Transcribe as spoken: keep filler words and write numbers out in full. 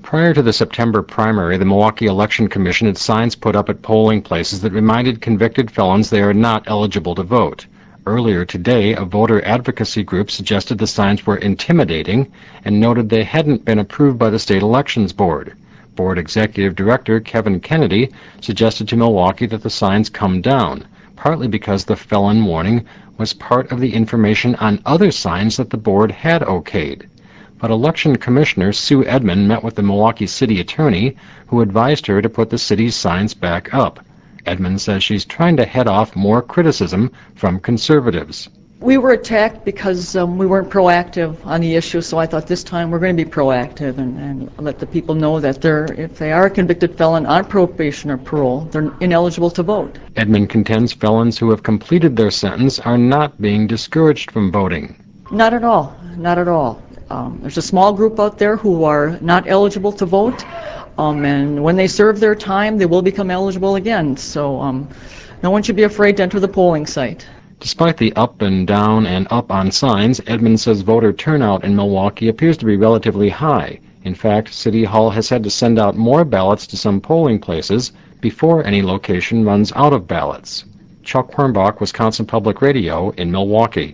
Prior to the September primary, the Milwaukee Election Commission had signs put up at polling places that reminded convicted felons they are not eligible to vote. Earlier today, a voter advocacy group suggested the signs were intimidating and noted they hadn't been approved by the State Elections Board. Board Executive Director Kevin Kennedy suggested to Milwaukee that the signs come down, partly because the felon warning was part of the information on other signs that the board had okayed. But Election Commissioner Sue Edmond met with the Milwaukee City Attorney, who advised her to put the city's signs back up. Edmond says she's trying to head off more criticism from conservatives. We were attacked because um, we weren't proactive on the issue, so I thought this time we're going to be proactive and, and let the people know that they're, if they are a convicted felon on probation or parole, they're ineligible to vote. Edmond contends felons who have completed their sentence are not being discouraged from voting. Not at all, not at all. Um, there's a small group out there who are not eligible to vote, um, and when they serve their time, they will become eligible again. So um, no one should be afraid to enter the polling site. Despite the up and down and up on signs, Edmond says voter turnout in Milwaukee appears to be relatively high. In fact, City Hall has had to send out more ballots to some polling places before any location runs out of ballots. Chuck Hornbach, Wisconsin Public Radio in Milwaukee.